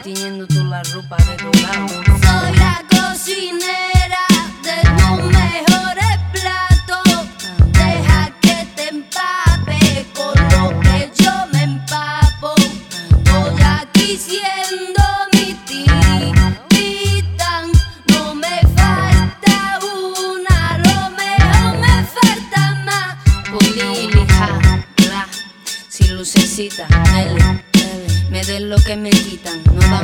tiñendo tú la ropa de dorado. Soy la cocinera de tus mejores platos. Deja que te empape con lo que yo me empapo. Estoy aquí siendo mi titán. No me falta una, lo mejor me falta más. Polili, ja, bla. Si lucecita, me den lo que me quitan. No da